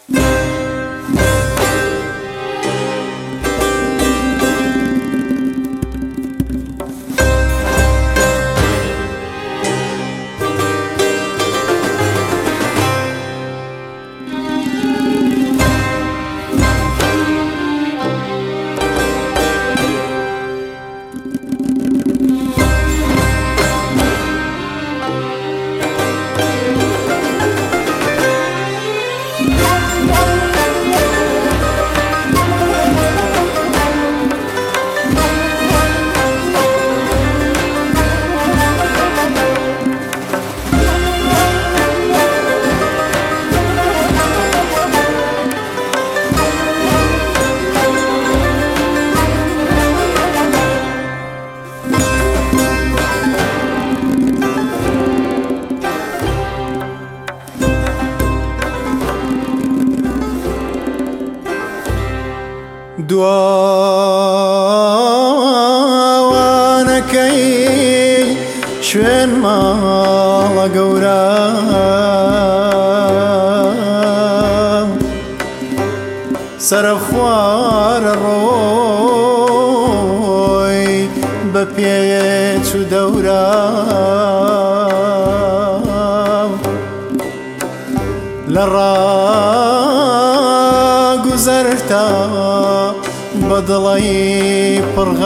دوانەکەی شوێن ماڵە گەورە سرە خوارە ڕۆی بە پێچ و دەورە لە ڕاگوزەرتا بە دڵی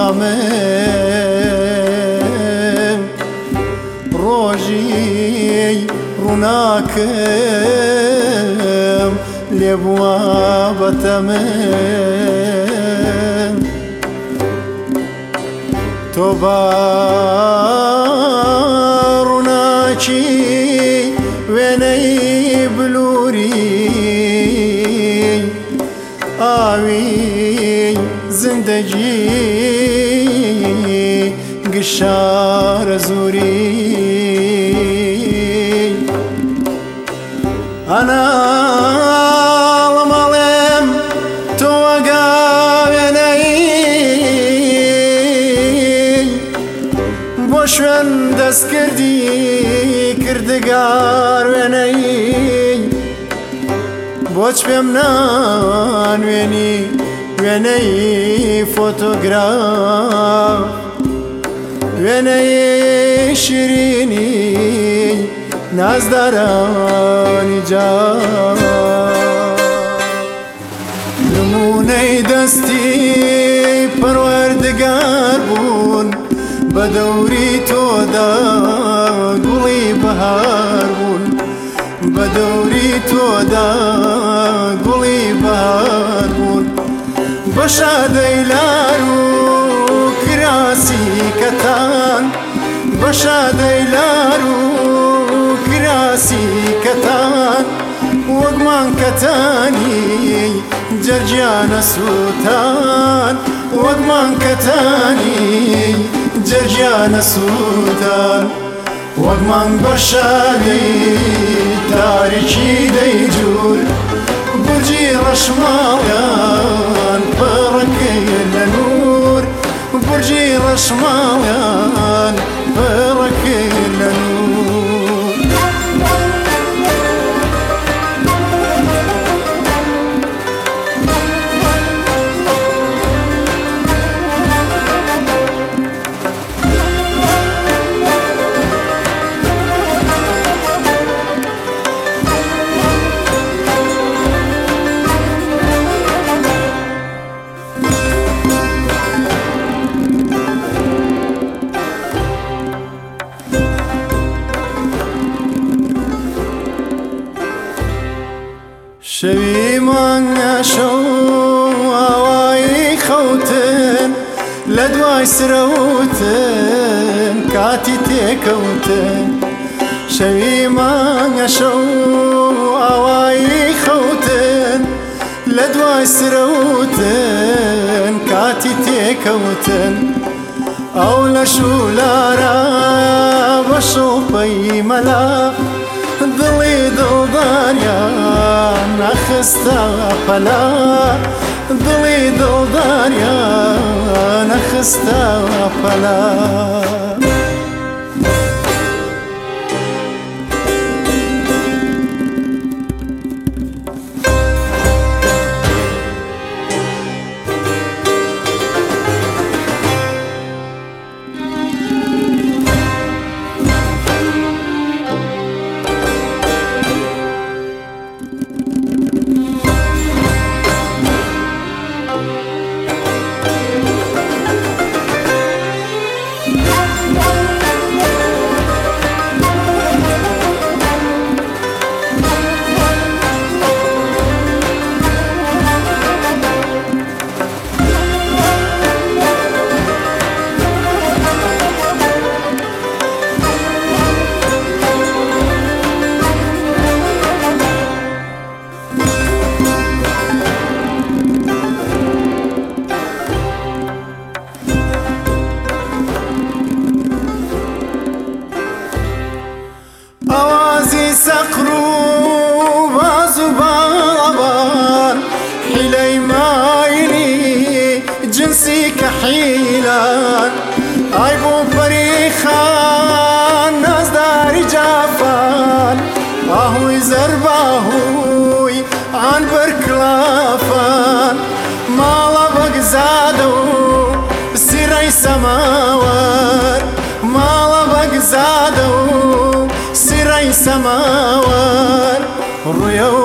پڕغەمم ڕۆژی ڕووناکەم لێ بووە بەتەمم تۆ بە ڕووناکی وێنەی بلووری ئاوی زندگی گشارە زووری ئەناڵە مەڵێم تۆ وەگا وێنەی بۆ شوێن دەست کردی کردگار وێنەی بۆچ پێم نانوێنی وێنەی فۆتۆگراف وێنەی شیرینی نازدارانی جان نمونەی دەستی پەروەردگار بوون بە دەوری تۆدا گوڵی بەهار بوون بە دەوری تۆدا گوڵی بەهار بوون بە شادەی لار و کراسی کەتان بە شادەی لار و کراسی کەتان وەکمان کەتانی جەرگیانە سووتان وەکمان کەتانی جەرگیانە سووتان وەکمان بە شادەی تاریکی دەیجوور بورجی ڕەشماڵیان پەڕەکەی لە نور بورجی ڕەشماڵیان پەڕەکەی لە نور شەوی مانگە شەو ئاوایی خەوتن لە دوای سرەوتن کاتی تێکەوتن شەوی مانگە شەو ئاوایی خەوتن لە دوای سرەوتن کاتی تێکەوتن ئەو لە شولارە بە شۆپەی مەلا دڵی دڵداریان نەخستە پەلا دڵی دڵداریان نەخستە پەلا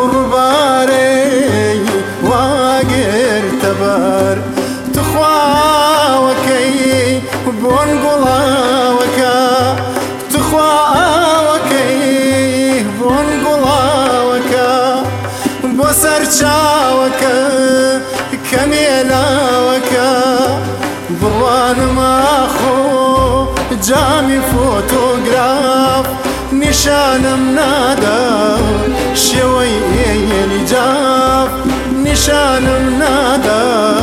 ڕووبارەی واگرتەبەر تخواوەکەی بۆن گوڵاوەکە تخواوەکەی بۆن گوڵاوەکە بۆ سەرچاوەکە کەمێلاوەکە بڕوانما خۆ جامی فۆتۆگراف نیشانم نادا شێوەی ئێلی جاف نیشانم نادا